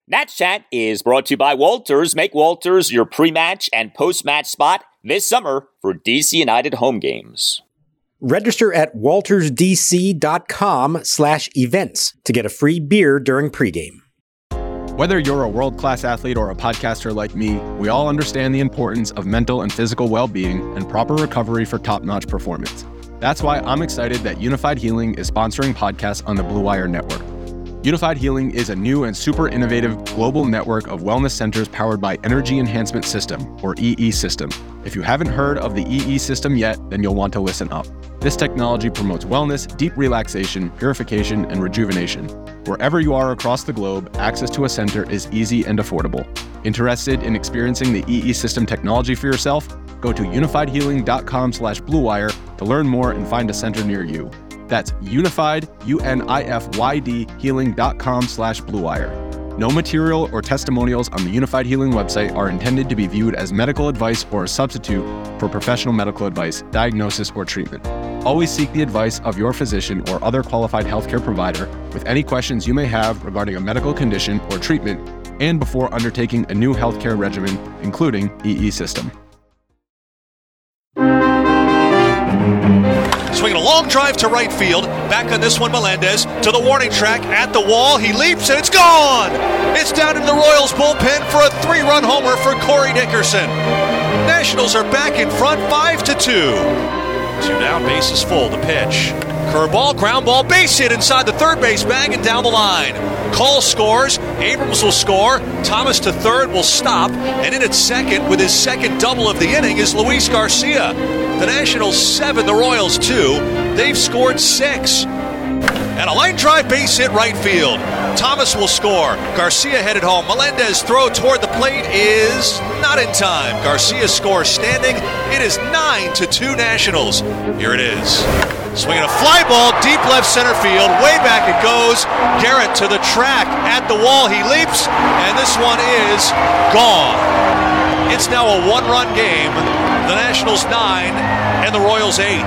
Nats Chat is brought to you by Walters. Make Walters your pre-match and post-match spot this summer for DC United home games. Register at waltersdc.com/events to get a free beer during pregame. Whether you're a world-class athlete or a podcaster like me, we all understand the importance of mental and physical well-being and proper recovery for top-notch performance. That's why I'm excited that Unified Healing is sponsoring podcasts on the Blue Wire Network. Unified Healing is a new and super innovative global network of wellness centers powered by Energy Enhancement System, or EE System. If you haven't heard of the EE System yet, then you'll want to listen up. This technology promotes wellness, deep relaxation, purification, and rejuvenation. Wherever you are across the globe, access to a center is easy and affordable. Interested in experiencing the EE System technology for yourself? Go to unifiedhealing.com/bluewire to learn more and find a center near you. That's unified, UNIFYD, healing.com/bluewire. No material or testimonials on the Unified Healing website are intended to be viewed as medical advice or a substitute for professional medical advice, diagnosis, or treatment. Always seek the advice of your physician or other qualified healthcare provider with any questions you may have regarding a medical condition or treatment and before undertaking a new healthcare regimen, including EE System. Swinging a long drive to right field. Back on this one, Melendez to the warning track at the wall. He leaps and it's gone. It's down in the Royals bullpen for a 3-run homer for Corey Dickerson. Nationals are back in front 5-2. 2 down, bases full. The pitch. Curveball, ground ball, base hit inside the third base bag and down the line. Cole scores. Abrams will score. Thomas to third will stop. And in at second with his second double of the inning is Luis Garcia. The Nationals 7, the Royals 2. They've scored 6. And a line drive base hit right field. Thomas will score. Garcia headed home. Melendez throw toward the plate is not in time. Garcia scores standing. It is 9-2 Nationals. Here it is. Swinging a fly ball deep left center field. Way back it goes. Garrett to the track. At the wall he leaps. And this one is gone. It's now a 1-run game. The Nationals 9 and the Royals 8.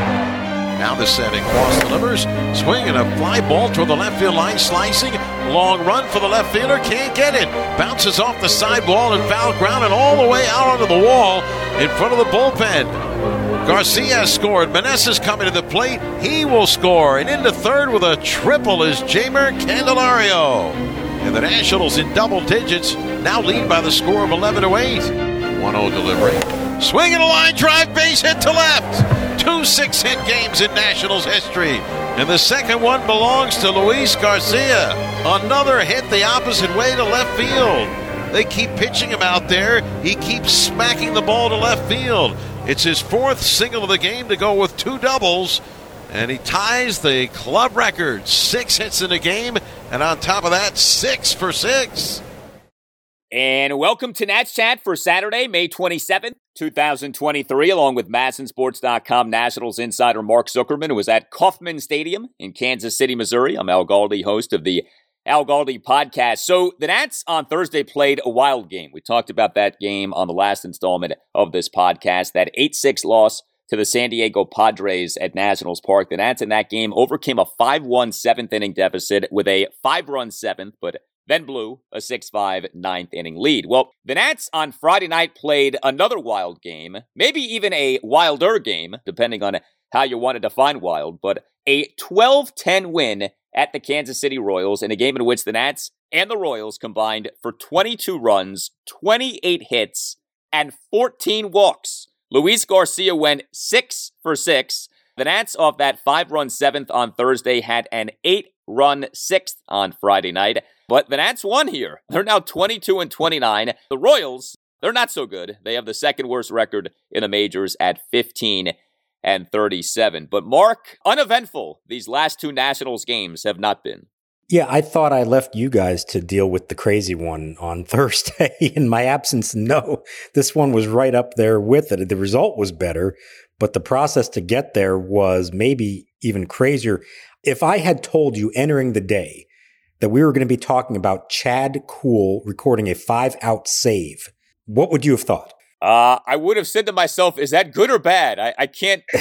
Now the setting. Cross delivers. Swinging a fly ball toward the left field line. Slicing. Long run for the left fielder. Can't get it. Bounces off the sidewall and foul ground and all the way out onto the wall in front of the bullpen. Garcia scored. Meneses coming to the plate. He will score. And into third with a triple is Jeimer Candelario. And the Nationals in double digits now lead by the score of 11-8. 1-0 delivery. Swinging a line drive base hit to left. 2 6-hit games in Nationals history. And the second one belongs to Luis Garcia. Another hit the opposite way to left field. They keep pitching him out there. He keeps smacking the ball to left field. It's his 4th single of the game to go with 2 doubles. And he ties the club record. 6 hits in a game. And on top of that, 6 for 6. And welcome to Nats Chat for Saturday, May 27th, 2023, along with MASNsports.com Nationals insider Mark Zuckerman, who was at Kauffman Stadium in Kansas City, Missouri. I'm Al Galdi, host of the Al Galdi podcast. So the Nats on Thursday played a wild game. We talked about that game on the last installment of this podcast, that 8-6 loss to the San Diego Padres at Nationals Park. The Nats in that game overcame a 5-1 7th-inning deficit with a 5-run 7th, but then blew a 6-5 9th-inning lead. Well, the Nats on Friday night played another wild game, maybe even a wilder game, depending on how you want to define wild, but a 12-10 win at the Kansas City Royals in a game in which the Nats and the Royals combined for 22 runs, 28 hits, and 14 walks. Luis Garcia went 6 for 6. The Nats, off that 5-run 7th on Thursday, had an 8-run 6th on Friday night. But the Nats won here. They're now 22-29. The Royals, they're not so good. They have the second worst record in the majors at 15-37. But Mark, uneventful these last 2 Nationals games have not been. Yeah, I thought I left you guys to deal with the crazy one on Thursday. In my absence, no. This one was right up there with it. The result was better, but the process to get there was maybe even crazier. If I had told you entering the day that we were going to be talking about Chad Kuhl recording a 5-out save, what would you have thought? I would have said to myself, is that good or bad? I can't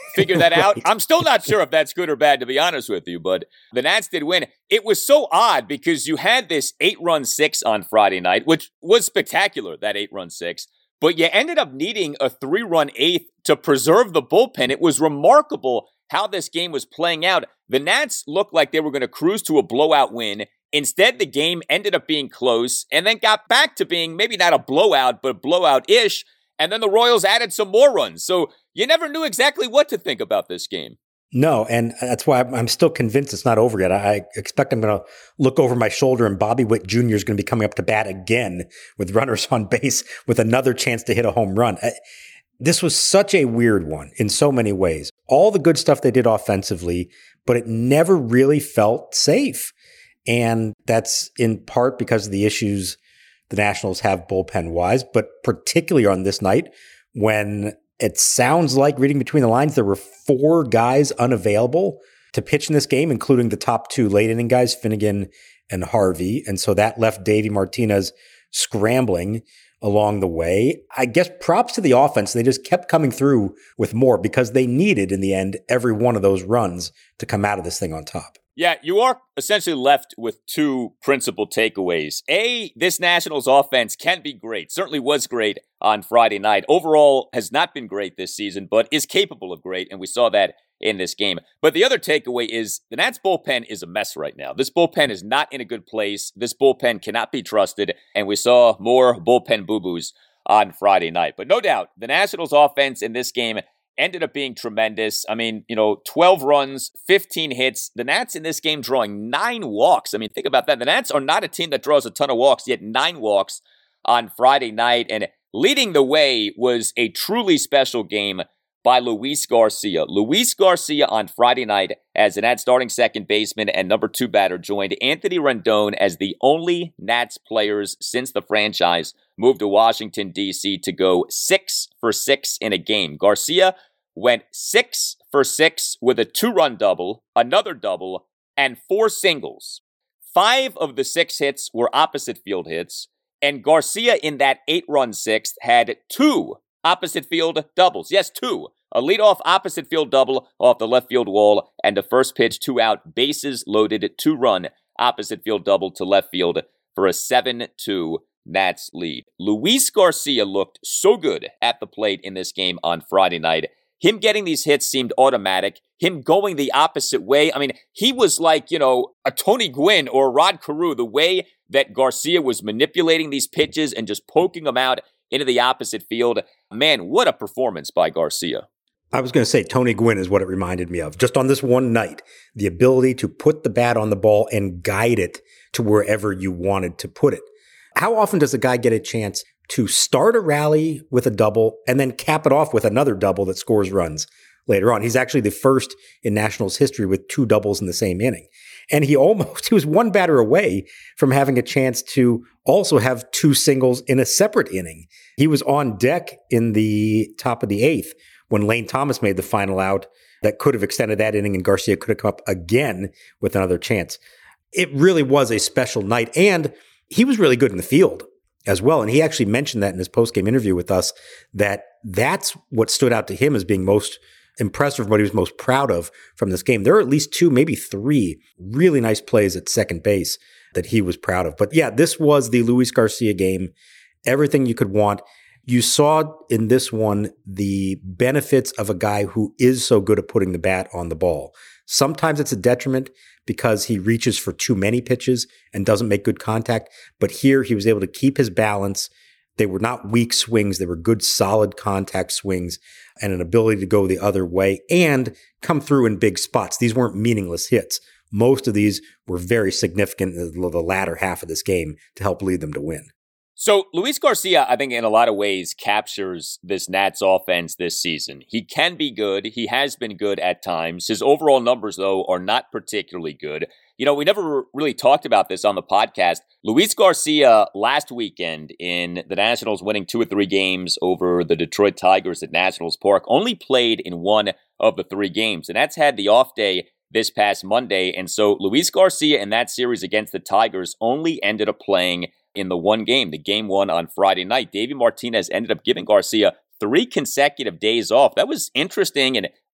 figure that out. I'm still not sure if that's good or bad, to be honest with you, but the Nats did win. It was so odd because you had this 8-run six on Friday night, which was spectacular, that 8-run six, but you ended up needing a 3-run eighth to preserve the bullpen. It was remarkable how this game was playing out. The Nats looked like they were going to cruise to a blowout win. Instead, the game ended up being close and then got back to being maybe not a blowout, but blowout-ish. And then the Royals added some more runs. So you never knew exactly what to think about this game. No, and that's why I'm still convinced it's not over yet. I expect I'm going to look over my shoulder and Bobby Witt Jr. is going to be coming up to bat again with runners on base with another chance to hit a home run. This was such a weird one in so many ways. All the good stuff they did offensively, but it never really felt safe. And that's in part because of the issues the Nationals have bullpen-wise, but particularly on this night when it sounds like, reading between the lines, there were 4 guys unavailable to pitch in this game, including the top 2 late-inning guys, Finnegan and Harvey. And so that left Davey Martinez scrambling along the way. I guess props to the offense. They just kept coming through with more because they needed, in the end, every one of those runs to come out of this thing on top. Yeah, you are essentially left with 2 principal takeaways. A, this Nationals offense can be great. Certainly was great on Friday night. Overall, has not been great this season, but is capable of great, and we saw that in this game. But the other takeaway is the Nats bullpen is a mess right now. This bullpen is not in a good place. This bullpen cannot be trusted, and we saw more bullpen boo-boos on Friday night. But no doubt, the Nationals offense in this game ended up being tremendous. I mean, 12 runs, 15 hits. The Nats in this game drawing 9 walks. I mean, think about that. The Nats are not a team that draws a ton of walks, yet 9 walks on Friday night. And leading the way was a truly special game by Luis Garcia. Luis Garcia on Friday night as the Nats starting second baseman and number 2 batter joined Anthony Rendon as the only Nats players since the franchise moved to Washington, D.C. to go 6 for 6 in a game. Garcia went 6 for 6 with a 2-run double, another double, and 4 singles. 5 of the 6 hits were opposite field hits, and Garcia in that 8-run sixth had 2 opposite field doubles. Yes, 2. A leadoff opposite field double off the left field wall, and a first pitch 2-out bases loaded 2-run opposite field double to left field for a 7-2 Nats lead. Luis Garcia looked so good at the plate in this game on Friday night. Him getting these hits seemed automatic. Him going the opposite way. I mean, he was like, a Tony Gwynn or Rod Carew, the way that Garcia was manipulating these pitches and just poking them out into the opposite field. Man, what a performance by Garcia. I was going to say Tony Gwynn is what it reminded me of. Just on this one night, the ability to put the bat on the ball and guide it to wherever you wanted to put it. How often does a guy get a chance to start a rally with a double and then cap it off with another double that scores runs later on? He's actually the first in Nationals history with 2 doubles in the same inning. And he was 1 batter away from having a chance to also have 2 singles in a separate inning. He was on deck in the top of the 8th when Lane Thomas made the final out that could have extended that inning, and Garcia could have come up again with another chance. It really was a special night, and he was really good in the field as well. And he actually mentioned that in his post-game interview with us, that's what stood out to him as being most impressive, what he was most proud of from this game. There are at least 2, maybe 3 really nice plays at second base that he was proud of. But yeah, this was the Luis Garcia game. Everything you could want. You saw in this one the benefits of a guy who is so good at putting the bat on the ball. Sometimes it's a detriment because he reaches for too many pitches and doesn't make good contact. But here he was able to keep his balance. They were not weak swings. They were good, solid contact swings and an ability to go the other way and come through in big spots. These weren't meaningless hits. Most of these were very significant in the latter half of this game to help lead them to win. So Luis Garcia, I think in a lot of ways captures this Nats offense this season. He can be good. He has been good at times. His overall numbers, though, are not particularly good. We never really talked about this on the podcast. Luis Garcia last weekend in the Nationals winning 2 or 3 games over the Detroit Tigers at Nationals Park only played in 1 of the 3 games. And that's had the off day this past Monday. And so Luis Garcia in that series against the Tigers only ended up playing in the 1 game, the game 1 on Friday night. Davey Martinez ended up giving Garcia 3 consecutive days off. That was interesting and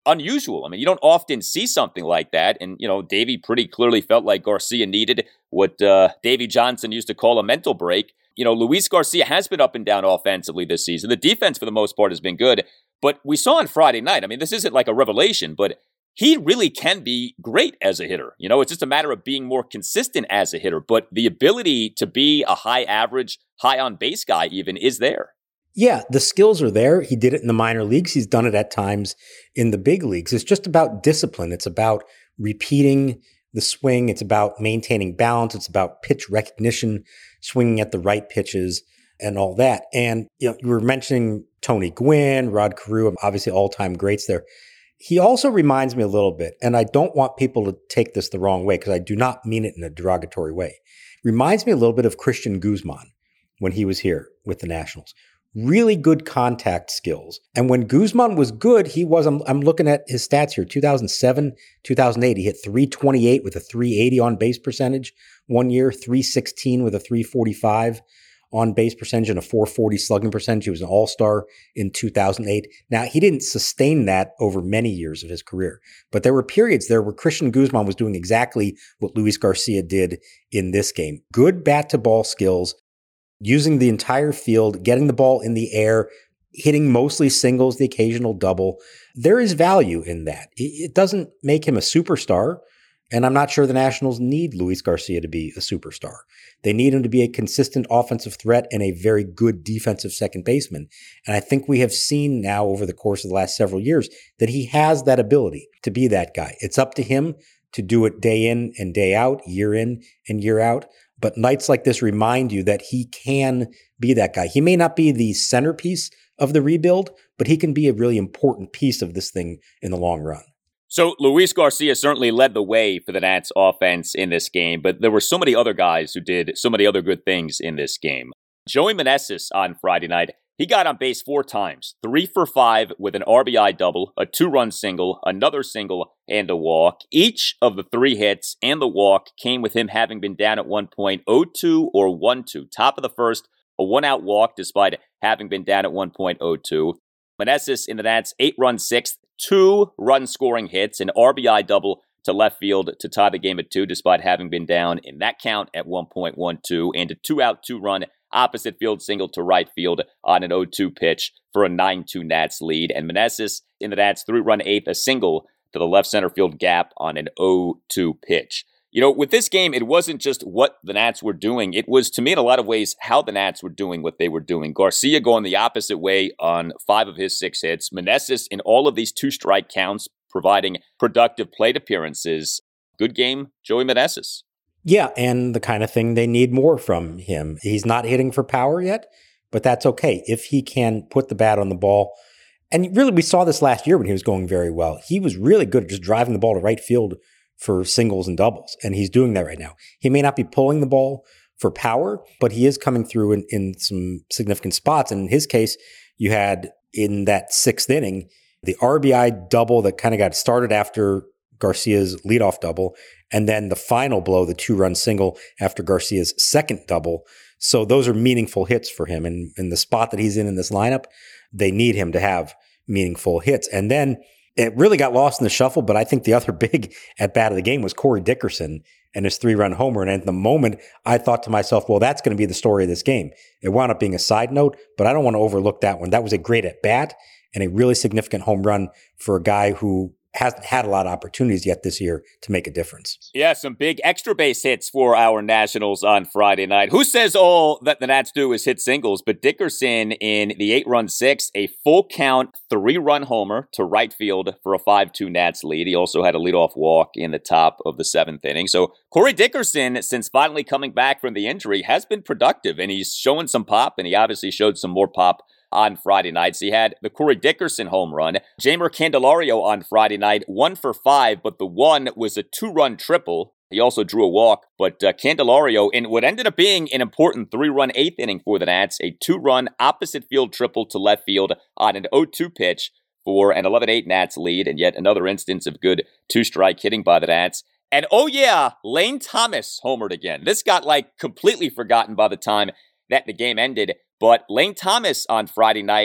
unusual. I mean, you don't often see something like that. And, Davey pretty clearly felt like Garcia needed what Davey Johnson used to call a mental break. Luis Garcia has been up and down offensively this season. The defense, for the most part, has been good. But we saw on Friday night, I mean, this isn't like a revelation, but he really can be great as a hitter. It's just a matter of being more consistent as a hitter. But the ability to be a high average, high on base guy even is there. Yeah, the skills are there. He did it in the minor leagues. He's done it at times in the big leagues. It's just about discipline. It's about repeating the swing. It's about maintaining balance. It's about pitch recognition, swinging at the right pitches and all that. And, you were mentioning Tony Gwynn, Rod Carew, obviously all-time greats there. He also reminds me a little bit, and I don't want people to take this the wrong way because I do not mean it in a derogatory way. Reminds me a little bit of Christian Guzman when he was here with the Nationals. Really good contact skills. And when Guzman was good, I'm looking at his stats here, 2007, 2008, he hit 328 with a 380 on base percentage one year, 316 with a 345 on base percentage and a 440 slugging percentage. He was an all-star in 2008. Now, he didn't sustain that over many years of his career, but there were periods there where Christian Guzman was doing exactly what Luis Garcia did in this game. Good bat-to-ball skills, using the entire field, getting the ball in the air, hitting mostly singles, the occasional double. There is value in that. It doesn't make him a superstar, and I'm not sure the Nationals need Luis Garcia to be a superstar. They need him to be a consistent offensive threat and a very good defensive second baseman. And I think we have seen now over the course of the last several years that he has that ability to be that guy. It's up to him to do it day in and day out, year in and year out. But nights like this remind you that he can be that guy. He may not be the centerpiece of the rebuild, but he can be a really important piece of this thing in the long run. So Luis Garcia certainly led the way for the Nats offense in this game, but there were so many other guys who did so many other good things in this game. Joey Meneses on Friday night, he got on base 4 times, 3 for 5 with an RBI double, a 2-run single, another single, and a walk. Each of the 3 hits and the walk came with him having been down at one point 0-2 or 1-2. Top of the first, a 1-out walk despite having been down at 1.02. Meneses in the Nats' 8-run sixth, 2 run-scoring hits, an RBI double to left field to tie the game at 2 despite having been down in that count at 1.12, and a 2-out, 2-run opposite field single to right field on an 0-2 pitch for a 9-2 Nats lead. And Meneses in the Nats' 3-run eighth, a single to the left center field gap on an 0-2 pitch. With this game, it wasn't just what the Nats were doing. It was, to me, in a lot of ways, how the Nats were doing what they were doing. Garcia going the opposite way on 5 of his 6 hits. Meneses in all of these 2-strike counts, providing productive plate appearances. Good game, Joey Meneses. Yeah, and the kind of thing they need more from him. He's not hitting for power yet, but that's okay. If he can put the bat on the ball, and really we saw this last year when he was going very well. He was really good at just driving the ball to right field for singles and doubles, and he's doing that right now. He may not be pulling the ball for power, but he is coming through in some significant spots. And in his case, you had in that 6th inning, the RBI double that kind of got started after Garcia's leadoff double, and then the final blow, the 2-run single after Garcia's second double. So those are meaningful hits for him. And in the spot that he's in this lineup, they need him to have meaningful hits. And then it really got lost in the shuffle, but I think the other big at-bat of the game was Corey Dickerson and his 3-run homer. And at the moment, I thought to myself, well, that's going to be the story of this game. It wound up being a side note, but I don't want to overlook that one. That was a great at-bat and a really significant home run for a guy who hasn't had a lot of opportunities yet this year to make a difference. Yeah, some big extra base hits for our Nationals on Friday night. Who says all that the Nats do is hit singles? But Dickerson in the 8-run sixth, a full count 3-run homer to right field for a 5-2 Nats lead. He also had a leadoff walk in the top of the 7th inning. So Corey Dickerson, since finally coming back from the injury, has been productive, and he's showing some pop, and he obviously showed some more pop on Friday nights. He had the Corey Dickerson home run. Jeimer Candelario on Friday night, 1 for 5, but the one was a 2-run triple. He also drew a walk, but Candelario, in what ended up being an important 3-run 8th inning for the Nats, a 2-run opposite field triple to left field on an 0-2 pitch for an 11-8 Nats lead, and yet another instance of good 2-strike hitting by the Nats. And oh yeah, Lane Thomas homered again. This got completely forgotten by the time that the game ended. But Lane Thomas on Friday night,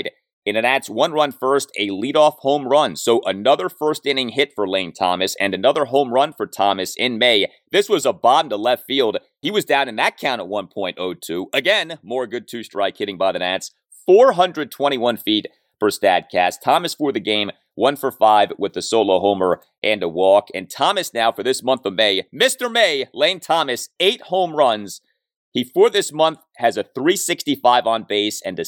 and the Nats 1 run first, a leadoff home run. So another first inning hit for Lane Thomas and another home run for Thomas in May. This was a bomb to left field. He was down in that count at 1.02. Again, more good two-strike hitting by the Nats. 421 feet for StatCast. Thomas for the game, 1 for 5 with the solo homer and a walk. And Thomas now for this month of May, Mr. May, Lane Thomas, 8 home runs. He, for this month, has a 365 on base and a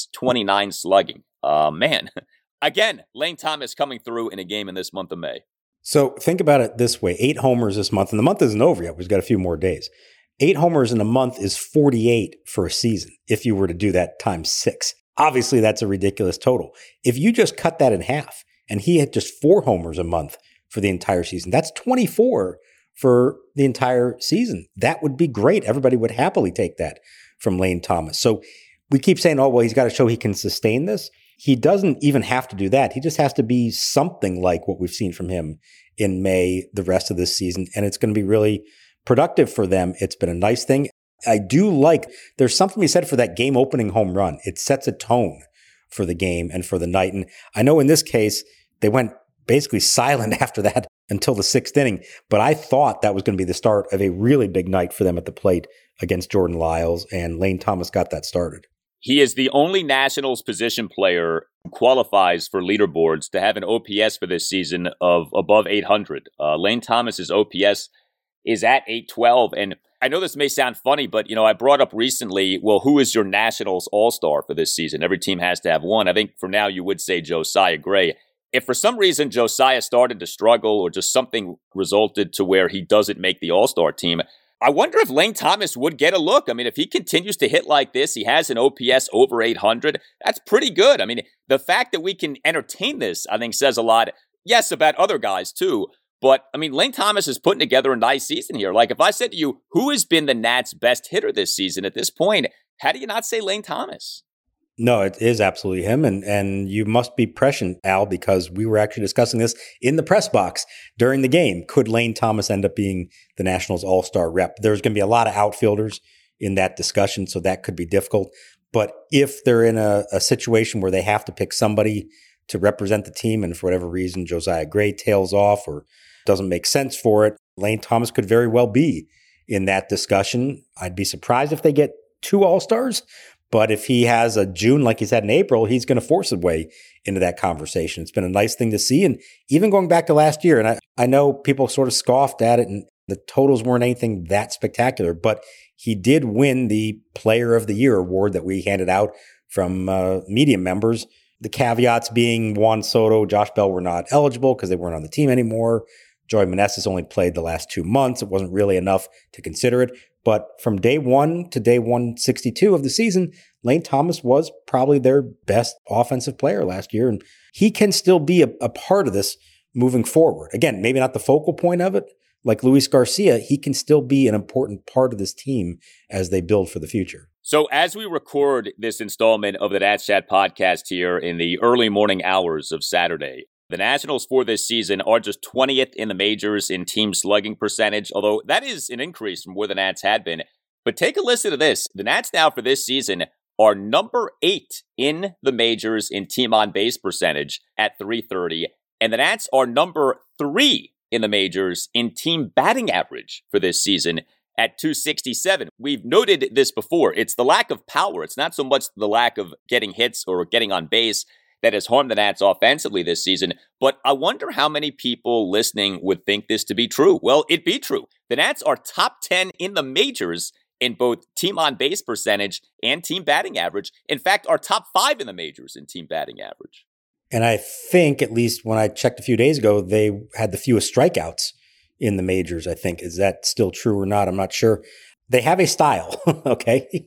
629 slugging. Man. Again, Lane Thomas coming through in a game in this month of May. So think about it this way. 8 homers this month, and the month isn't over yet. We've got a few more days. 8 homers in a month is 48 for a season if you were to do that times 6. Obviously, that's a ridiculous total. If you just cut that in half, and he had just 4 homers a month for the entire season, that's 24 for the entire season. That would be great. Everybody would happily take that from Lane Thomas. So we keep saying, oh, well, he's got to show he can sustain this. He doesn't even have to do that. He just has to be something like what we've seen from him in May the rest of this season, and it's going to be really productive for them. It's been a nice thing. I do like, there's something to be said for that game opening home run. It sets a tone for the game and for the night. And I know in this case, they went basically silent after that until the 6th inning, but I thought that was going to be the start of a really big night for them at the plate against Jordan Lyles, and Lane Thomas got that started. He is the only Nationals position player who qualifies for leaderboards to have an OPS for this season of above 800. Lane Thomas's OPS is at 812, and I know this may sound funny, but, I brought up recently, well, who is your Nationals All-Star for this season? Every team has to have one. I think for now you would say Josiah Gray. If for some reason Josiah started to struggle or just something resulted to where he doesn't make the All-Star team, I wonder if Lane Thomas would get a look. I mean, if he continues to hit like this, he has an OPS over 800. That's pretty good. I mean, the fact that we can entertain this, I think, says a lot, yes, about other guys too. But, I mean, Lane Thomas is putting together a nice season here. Like, if I said to you, who has been the Nats' best hitter this season at this point, how do you not say Lane Thomas? No, it is absolutely him. And you must be prescient, Al, because we were actually discussing this in the press box during the game. Could Lane Thomas end up being the Nationals All-Star rep? There's going to be a lot of outfielders in that discussion, so that could be difficult. But if they're in a situation where they have to pick somebody to represent the team, and for whatever reason, Josiah Gray tails off or doesn't make sense for it, Lane Thomas could very well be in that discussion. I'd be surprised if they get 2 All-Stars, but if he has a June like he's had in April, he's going to force his way into that conversation. It's been a nice thing to see. And even going back to last year, and I know people sort of scoffed at it and the totals weren't anything that spectacular, but he did win the Player of the Year award that we handed out from media members. The caveats being Juan Soto, Josh Bell were not eligible because they weren't on the team anymore. Joey Meneses only played the last 2 months. It wasn't really enough to consider it. But from day 1 to day 162 of the season, Lane Thomas was probably their best offensive player last year. And he can still be a part of this moving forward. Again, maybe not the focal point of it. Like Luis Garcia, he can still be an important part of this team as they build for the future. So as we record this installment of the Nats Chat podcast here in the early morning hours of Saturday, the Nationals for this season are just 20th in the majors in team slugging percentage, although that is an increase from where the Nats had been. But take a listen to this. The Nats now for this season are number 8 in the majors in team on base percentage at .330, and the Nats are number 3 in the majors in team batting average for this season at .267. We've noted this before. It's the lack of power. It's not so much the lack of getting hits or getting on base that has harmed the Nats offensively this season, but I wonder how many people listening would think this to be true. Well, it'd be true. The Nats are top 10 in the majors in both team on base percentage and team batting average. In fact, are top 5 in the majors in team batting average. And I think, at least when I checked a few days ago, they had the fewest strikeouts in the majors, I think. Is that still true or not? I'm not sure. They have a style, okay?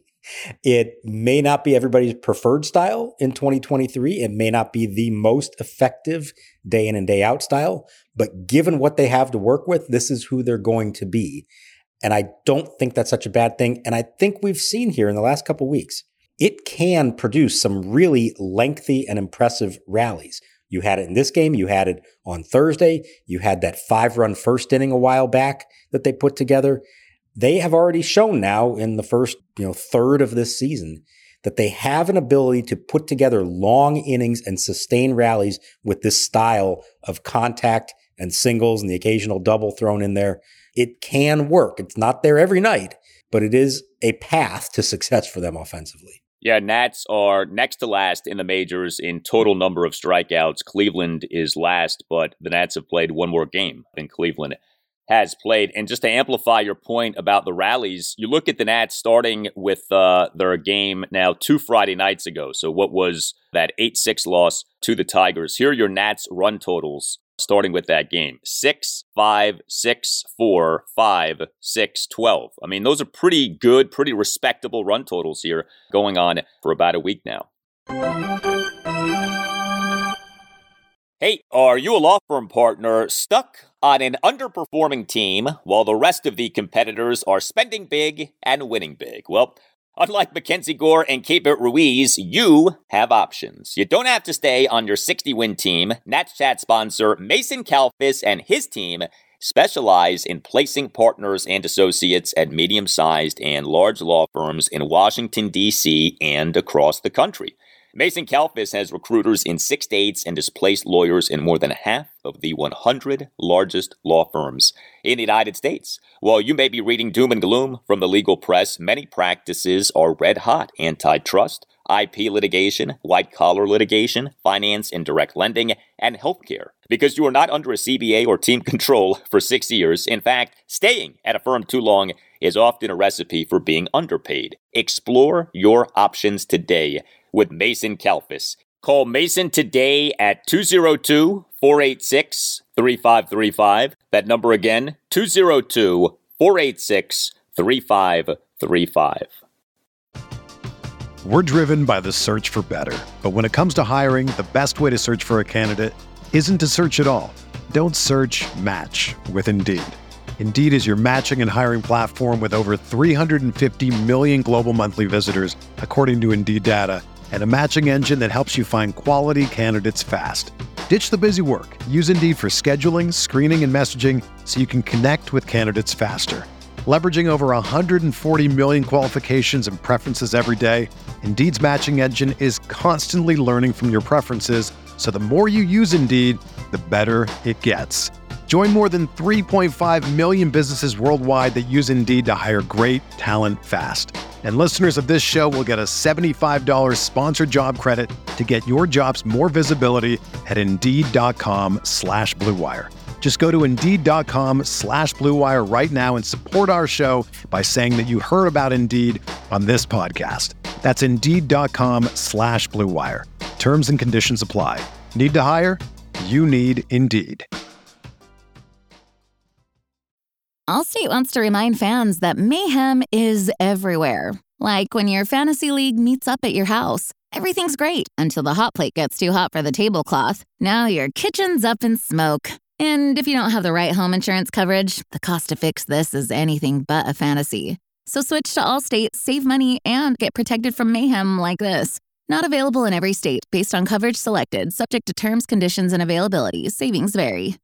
It may not be everybody's preferred style in 2023. It may not be the most effective day in and day out style, but given what they have to work with, this is who they're going to be. And I don't think that's such a bad thing. And I think we've seen here in the last couple of weeks, it can produce some really lengthy and impressive rallies. You had it in this game. You had it on Thursday. You had that 5-run first inning a while back that they put together. They have already shown now in the first third of this season that they have an ability to put together long innings and sustain rallies with this style of contact and singles and the occasional double thrown in there. It can work. It's not there every night, but it is a path to success for them offensively. Yeah, Nats are next to last in the majors in total number of strikeouts. Cleveland is last, but the Nats have played one more game than Cleveland has played. And just to amplify your point about the rallies, you look at the Nats starting with their game now 2 Friday nights ago. So what was that 8-6 loss to the Tigers? Here are your Nats run totals starting with that game. 6, 5, 6, 4, 5, 6, 12. I mean, those are pretty good, pretty respectable run totals here going on for about a week now. Hey, are you a law firm partner stuck on an underperforming team while the rest of the competitors are spending big and winning big? Well, unlike Mackenzie Gore and Keibert Ruiz, you have options. You don't have to stay on your 60-win team. Nats Chat sponsor Mason Kalfas and his team specialize in placing partners and associates at medium-sized and large law firms in Washington, D.C. and across the country. Mason Kalfas has recruiters in 6 states and has placed lawyers in more than half of the 100 largest law firms in the United States. While you may be reading doom and gloom from the legal press, many practices are red hot. Antitrust, IP litigation, white-collar litigation, finance and direct lending, and healthcare. Because you are not under a CBA or team control for 6 years. In fact, staying at a firm too long is often a recipe for being underpaid. Explore your options today with Mason Kalfas. Call Mason today at 202-486-3535. That number again, 202-486-3535. We're driven by the search for better. But when it comes to hiring, the best way to search for a candidate isn't to search at all. Don't search, match with Indeed. Indeed is your matching and hiring platform with over 350 million global monthly visitors, according to Indeed data, and a matching engine that helps you find quality candidates fast. Ditch the busy work. Use Indeed for scheduling, screening, and messaging so you can connect with candidates faster. Leveraging over 140 million qualifications and preferences every day, Indeed's matching engine is constantly learning from your preferences, so the more you use Indeed, the better it gets. Join more than 3.5 million businesses worldwide that use Indeed to hire great talent fast. And listeners of this show will get a $75 sponsored job credit to get your jobs more visibility at Indeed.com/Blue Wire. Just go to Indeed.com/Blue Wire right now and support our show by saying that you heard about Indeed on this podcast. That's Indeed.com/Blue Wire. Terms and conditions apply. Need to hire? You need Indeed. Allstate wants to remind fans that mayhem is everywhere. Like when your fantasy league meets up at your house. Everything's great until the hot plate gets too hot for the tablecloth. Now your kitchen's up in smoke. And if you don't have the right home insurance coverage, the cost to fix this is anything but a fantasy. So switch to Allstate, save money, and get protected from mayhem like this. Not available in every state based on coverage selected, subject to terms, conditions, and availability. Savings vary.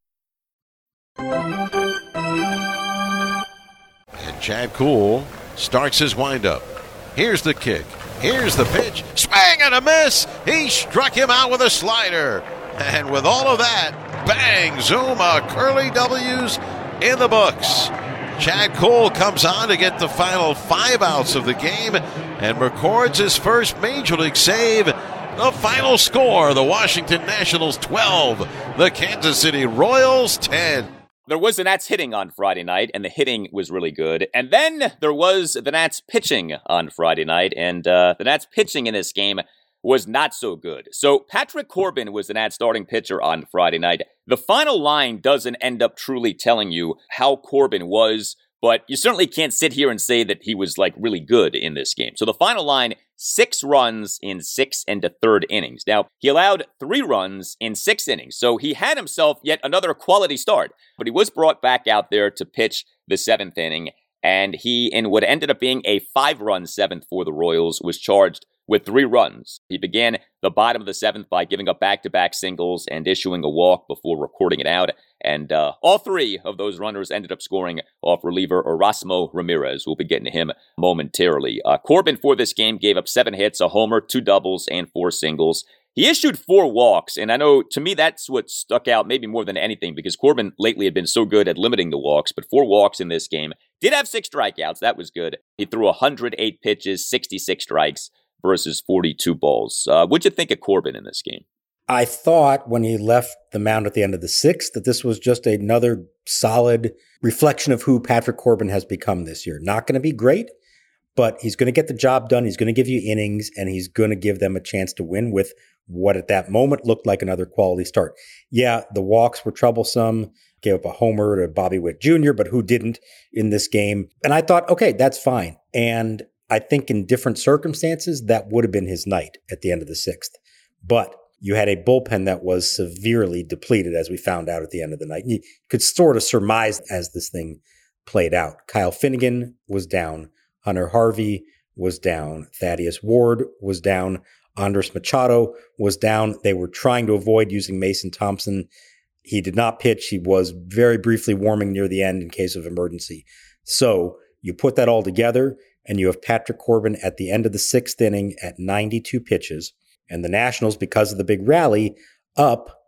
And Chad Kuhl starts his windup. Here's the kick. Here's the pitch. Swing and a miss. He struck him out with a slider. And with all of that, bang, zoom, curly W's in the books. Chad Kuhl comes on to get the final 5 outs of the game and records his first Major League save. The final score, the Washington Nationals 12, the Kansas City Royals 10. There was the Nats hitting on Friday night, and the hitting was really good. And then there was the Nats pitching on Friday night, and the Nats pitching in this game was not so good. So Patrick Corbin was the Nats starting pitcher on Friday night. The final line doesn't end up truly telling you how Corbin was, but you certainly can't sit here and say that he was really good in this game. So the final line, 6 runs in 6 1/3 innings. Now, he allowed 3 runs in 6 innings, so he had himself yet another quality start. But he was brought back out there to pitch the 7th inning, and he, in what ended up being a 5-run 7th for the Royals, was charged with 3 runs. He began the bottom of the 7th by giving up back-to-back singles and issuing a walk before recording it out. And all 3 of those runners ended up scoring off reliever Erasmo Ramirez. We'll be getting to him momentarily. Corbin for this game gave up 7 hits, a homer, 2 doubles, and 4 singles. He issued 4 walks, and I know, to me, that's what stuck out maybe more than anything, because Corbin lately had been so good at limiting the walks, but 4 walks in this game. Did have 6 strikeouts. That was good. He threw 108 pitches, 66 strikes versus 42 balls. What'd you think of Corbin in this game? I thought when he left the mound at the end of the 6th that this was just another solid reflection of who Patrick Corbin has become this year. Not going to be great, but he's going to get the job done. He's going to give you innings, and he's going to give them a chance to win with what at that moment looked like another quality start. Yeah, the walks were troublesome. Gave up a homer to Bobby Witt Jr., but who didn't in this game? And I thought, okay, that's fine. And I think in different circumstances, that would have been his night at the end of the 6th. But you had a bullpen that was severely depleted, as we found out at the end of the night. And you could sort of surmise as this thing played out. Kyle Finnegan was down. Hunter Harvey was down. Thaddeus Ward was down. Andres Machado was down. They were trying to avoid using Mason Thompson. He did not pitch. He was very briefly warming near the end in case of emergency. So you put that all together, and you have Patrick Corbin at the end of the 6th inning at 92 pitches. And the Nationals, because of the big rally, up,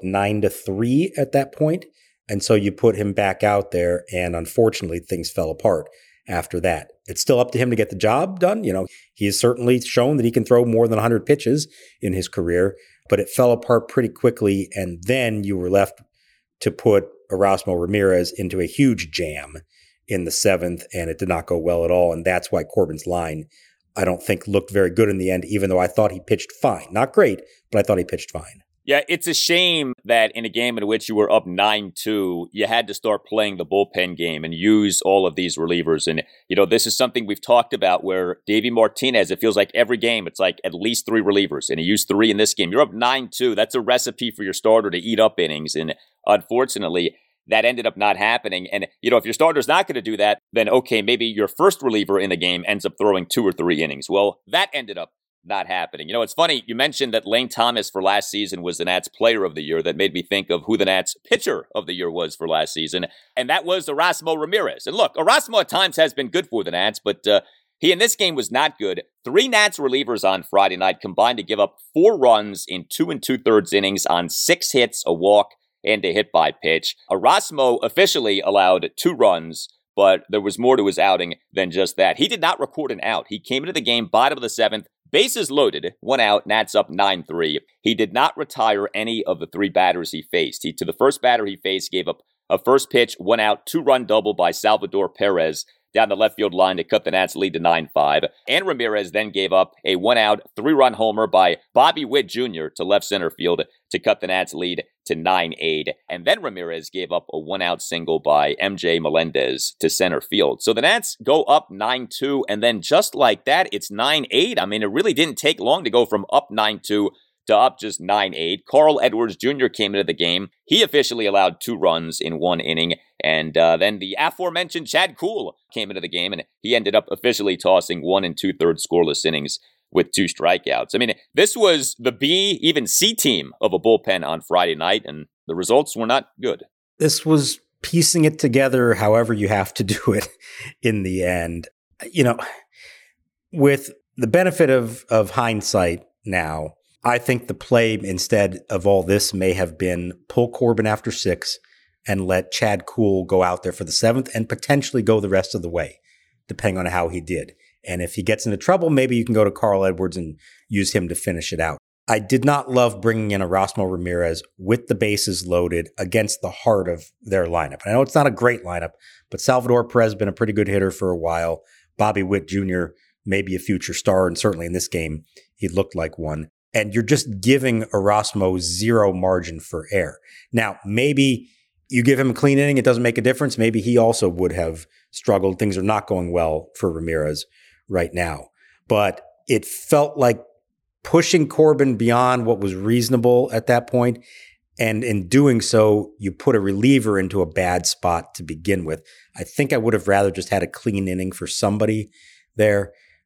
9-3 at that point? And so you put him back out there, and unfortunately, things fell apart after that. It's still up to him to get the job done. You know, he has certainly shown that he can throw more than 100 pitches in his career, but it fell apart pretty quickly. And then you were left to put Erasmo Ramirez into a huge jam in the 7th, and it did not go well at all. And that's why Corbin's line, I don't think, looked very good in the end, even though I thought he pitched fine. Not great, but I thought he pitched fine. Yeah, it's a shame that in a game in which you were up 9-2, you had to start playing the bullpen game and use all of these relievers. And, you know, this is something we've talked about where Davey Martinez, it feels like every game, it's like at least 3 relievers. And he used 3 in this game. You're up 9-2. That's a recipe for your starter to eat up innings. And unfortunately, that ended up not happening. And, you know, if your starter's not going to do that, then okay, maybe your first reliever in the game ends up throwing 2 or 3 innings. Well, that ended up not happening. You know, it's funny, you mentioned that Lane Thomas for last season was the Nats player of the year. That made me think of who the Nats pitcher of the year was for last season, and that was Erasmo Ramirez. And look, Erasmo at times has been good for the Nats, but he in this game was not good. 3 Nats relievers on Friday night combined to give up 4 runs in 2 2/3 innings on 6 hits, a walk, and a hit by pitch. Erasmo officially allowed 2 runs, but there was more to his outing than just that. He did not record an out. He came into the game bottom of the 7th, bases loaded, 1 out, Nats up 9-3. He did not retire any of the 3 batters he faced. To the first batter he faced, gave up a first pitch, 1 out, 2-run double by Salvador Perez down the left field line to cut the Nats lead to 9-5. And Ramirez then gave up a 1-out, 3-run homer by Bobby Witt Jr. to left center field to cut the Nats lead to 9-8. And then Ramirez gave up a 1-out single by MJ Melendez to center field. So the Nats go up 9-2, and then just like that, it's 9-8. I mean, it really didn't take long to go from up 9-2 to up just 9-8. Carl Edwards Jr. came into the game. He officially allowed 2 runs in 1 inning. And then the aforementioned Chad Kuhl came into the game, and he ended up officially tossing 1 2/3 scoreless innings with 2 strikeouts. I mean, this was the B, even C team of a bullpen on Friday night, and the results were not good. This was piecing it together however you have to do it in the end. You know, with the benefit of hindsight now, I think the play instead of all this may have been pull Corbin after 6 and let Chad Kuhl go out there for the 7th and potentially go the rest of the way, depending on how he did. And if he gets into trouble, maybe you can go to Carl Edwards and use him to finish it out. I did not love bringing in Erasmo Ramirez with the bases loaded against the heart of their lineup. I know it's not a great lineup, but Salvador Perez has been a pretty good hitter for a while. Bobby Witt Jr. may be a future star, and certainly in this game, he looked like one. And you're just giving Erasmo 0 margin for error. Now, maybe you give him a clean inning, it doesn't make a difference. Maybe he also would have struggled. Things are not going well for Ramirez right now. But it felt like pushing Corbin beyond what was reasonable at that point. And in doing so, you put a reliever into a bad spot to begin with. I think I would have rather just had a clean inning for somebody there.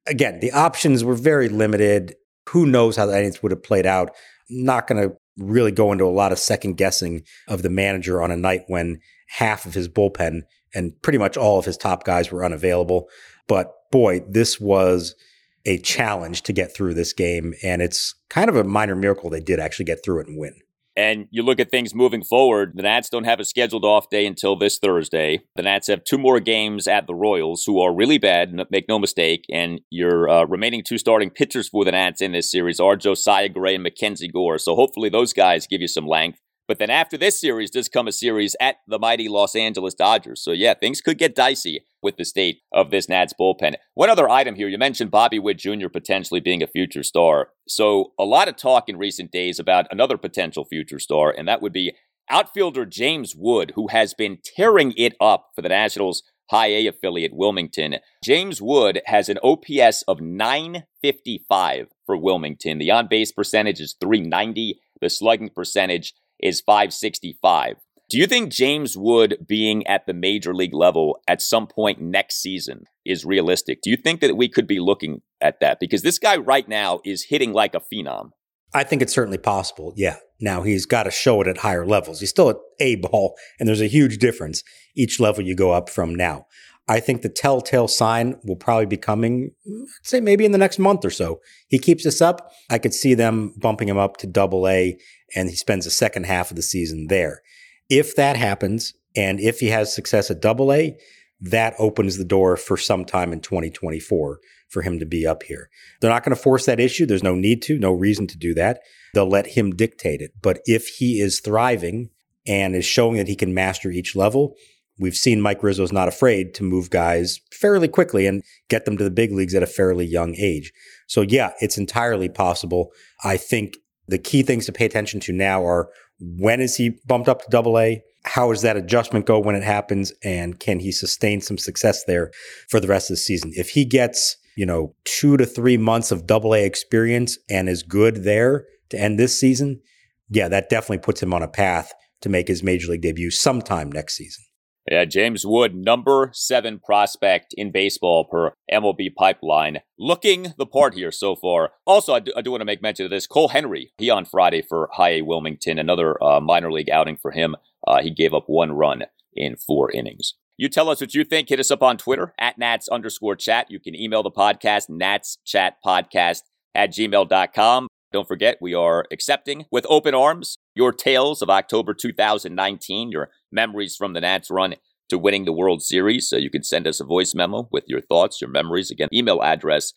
again, the options were very limited. Who knows how the innings would have played out? Not going to really go into a lot of second guessing of the manager on a night when half of his bullpen and pretty much all of his top guys were unavailable. But boy, this was a challenge to get through this game. And it's kind of a minor miracle they did actually get through it and win. And you look at things moving forward, the Nats don't have a scheduled off day until this Thursday. The Nats have 2 more games at the Royals, who are really bad, make no mistake. And your remaining 2 starting pitchers for the Nats in this series are Josiah Gray and Mackenzie Gore. So hopefully those guys give you some length. But then after this series does come a series at the mighty Los Angeles Dodgers. So yeah, things could get dicey with the state of this Nats bullpen. One other item here, you mentioned Bobby Witt Jr. potentially being a future star. So a lot of talk in recent days about another potential future star, and that would be outfielder James Wood, who has been tearing it up for the Nationals' High A affiliate Wilmington. James Wood has an OPS of 955 for Wilmington. The on-base percentage is .390. The slugging percentage is .565. Do you think James Wood being at the major league level at some point next season is realistic? Do you think that we could be looking at that? Because this guy right now is hitting like a phenom. I think it's certainly possible, yeah. Now, he's got to show it at higher levels. He's still at A ball, and there's a huge difference each level you go up from now. I think the telltale sign will probably be coming, I'd say maybe in the next month or so. He keeps this up, I could see them bumping him up to AA, and he spends the second half of the season there. If that happens, and if he has success at AA, that opens the door for some time in 2024 for him to be up here. They're not going to force that issue. There's no need to, no reason to do that. They'll let him dictate it. But if he is thriving and is showing that he can master each level, we've seen Mike Rizzo's not afraid to move guys fairly quickly and get them to the big leagues at a fairly young age. So yeah, it's entirely possible. I think the key things to pay attention to now are, when is he bumped up to AA? How does that adjustment go when it happens? And can he sustain some success there for the rest of the season? If he gets, 2 to 3 months of AA experience and is good there to end this season, yeah, that definitely puts him on a path to make his major league debut sometime next season. Yeah, James Wood, number 7 prospect in baseball per MLB Pipeline. Looking the part here so far. Also, I do want to make mention of this. Cole Henry, he on Friday for High A Wilmington, another minor league outing for him. He gave up 1 run in 4 innings. You tell us what you think. Hit us up on Twitter, @Nats_chat. You can email the podcast, natschatpodcast@gmail.com. Don't forget, we are accepting with open arms your tales of October 2019, your memories from the Nats run to winning the World Series. So you can send us a voice memo with your thoughts, your memories. Again, email address,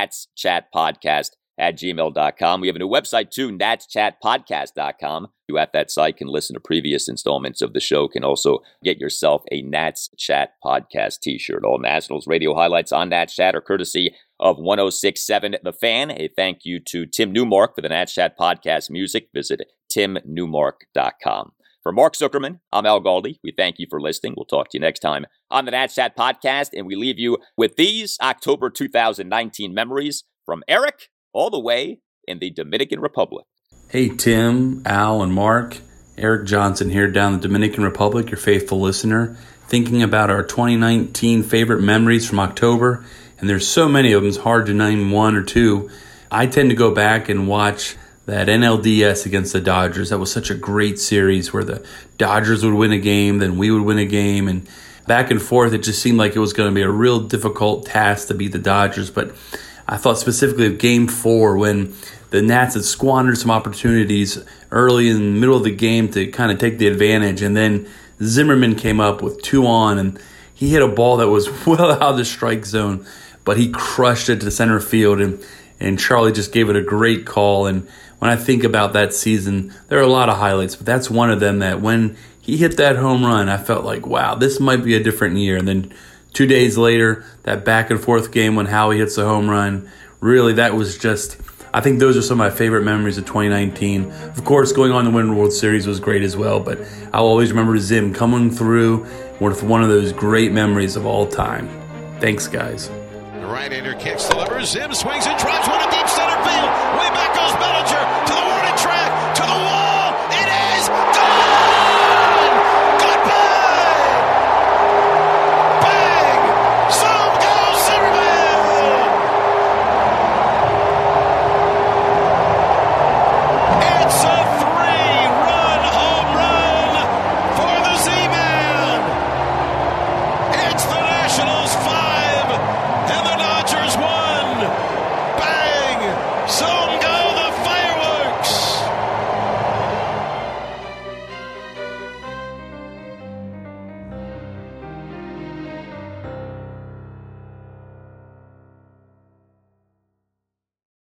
natschatpodcast@gmail.com. We have a new website too, natschatpodcast.com. You at that site can listen to previous installments of the show, can also get yourself a Nats Chat Podcast t-shirt. All Nationals radio highlights on Nats Chat are courtesy of 106.7 The Fan. A thank you to Tim Newmark for the Nats Chat Podcast music. Visit timnewmark.com. For Mark Zuckerman, I'm Al Galdi. We thank you for listening. We'll talk to you next time on the Nats Chat Podcast, and we leave you with these October 2019 memories from Eric all the way in the Dominican Republic. Hey, Tim, Al, and Mark. Eric Johnson here down in the Dominican Republic, your faithful listener, thinking about our 2019 favorite memories from October, and there's so many of them, it's hard to name 1 or 2. I tend to go back and watch that NLDS against the Dodgers. That was such a great series where the Dodgers would win a game, then we would win a game, and back and forth. It just seemed like it was going to be a real difficult task to beat the Dodgers. But I thought specifically of Game 4 when the Nats had squandered some opportunities early in the middle of the game to kind of take the advantage. And then Zimmerman came up with 2 on, and he hit a ball that was well out of the strike zone, but he crushed it to center field, and Charlie just gave it a great call. And when I think about that season, there are a lot of highlights, but that's one of them that when he hit that home run, I felt like, wow, this might be a different year. And then 2 days later, that back and forth game when Howie hits the home run, really that was just, I think those are some of my favorite memories of 2019. Of course, going on to win the World Series was great as well, but I'll always remember Zim coming through with one of those great memories of all time. Thanks, guys. The right-hander kicks, delivers, Zim swings and drives one to deep center field. Way back goes Bellinger.